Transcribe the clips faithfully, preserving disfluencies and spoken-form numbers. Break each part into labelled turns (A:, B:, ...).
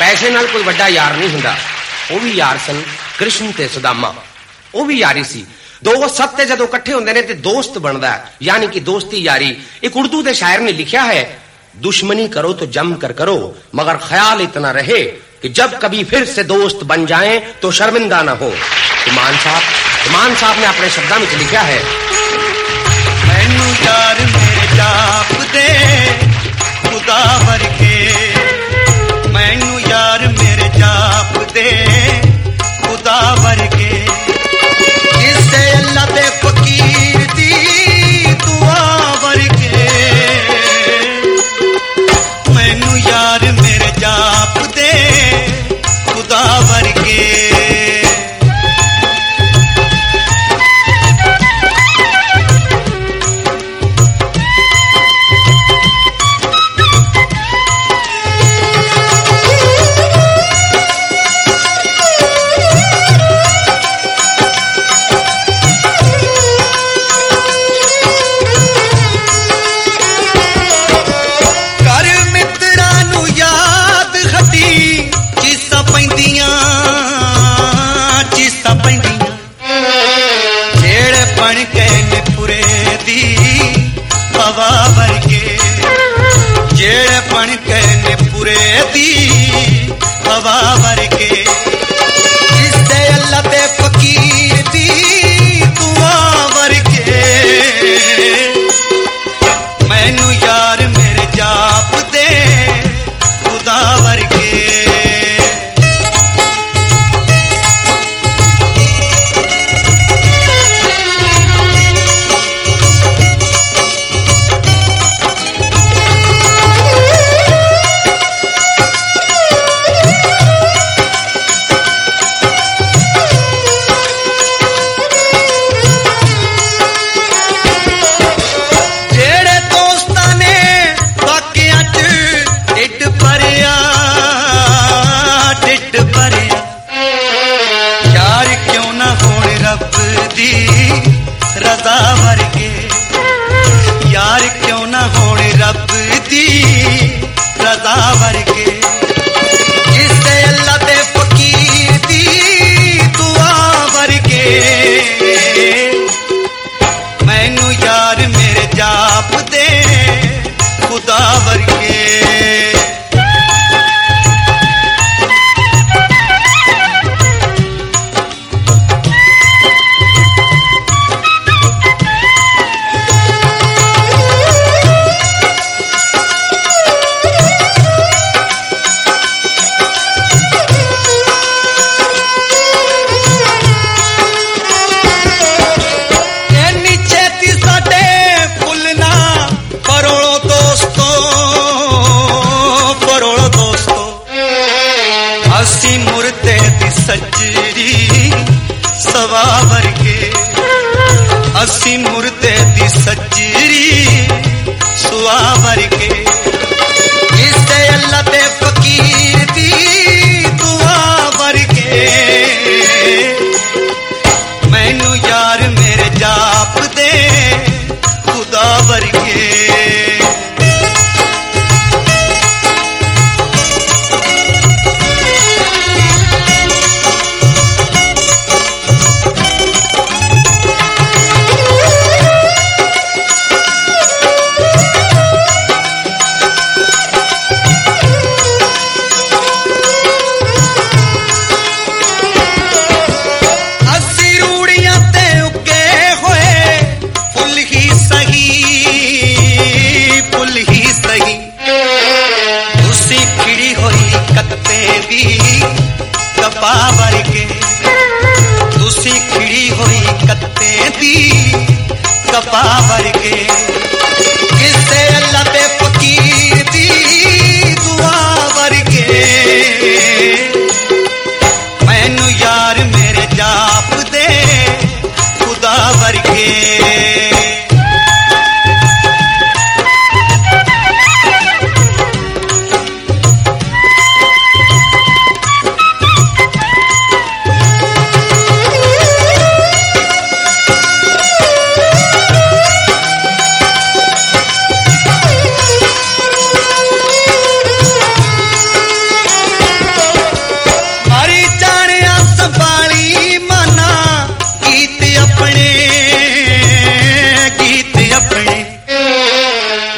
A: पैसे नाल कोई बड़ा यार नहीं हुंदा। वो भी यार सन कृष्ण ते सुदामा, वो भी यारी सी। दो सत्ते जदों इकट्ठे हुंदे ने ते दोस्त बनदा है, यानी कि दोस्ती यारी। एक उर्दू दे शायर ने लिखा है, दुश्मनी करो तो जम कर करो, मगर ख्याल इतना रहे कि जब कभी फिर से दोस्त बन जाएं तो शर्मिंदा ना हो। इमान साहब इमान साहब ने अपने शब्दां में लिखा है,
B: मैनू यार मेरे जाप दे खुदा वर्गे, मैनू यार मेरे जाप दे खुदा वर्गे, जिससे अल्लाह दे फकीर दी दुआ वर्गे, मैनू यार मेरे जाप दे खुदा वर्गे। हवा वर्गे जेड़े बन के ने पूरे दी हवा वर्गे, जिससे अल्लाह दे फकीर दी दुआ वर्गे, मैनू यार मेरे जाप दे खुदा वर्गे। रज़ा वर्गे यार क्यों ना होने रब दी रज़ा वर्गे, जिससे अल्लाह दे फकीर दी दुआ वर्गे, मैनू यार मेरे जाप दे खुदा वर्गे। असी मुर्दे दी सजरी सवा वर्गे, असी मुर्दे दी सजरी सुआ वर्गे, जिससे अल्लाह दे फकीर दी दुआ वर्गे, मैनू यार मेरे जाप दे खुदा वर्गे। कपा वर्गे तुसी खिड़ी होई कत्ते दी कपा वर्गे, जिससे अल्लाह दे फकीर दी दुआ वर्गे, मैनू यार मेरे जाप दे खुदा वर्गे।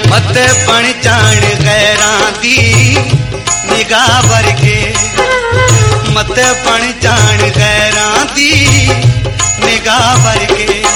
B: मत बन जान गैरां दी निगाह वर्गे, मत बन जान गैरां दी निगाह वर्गे।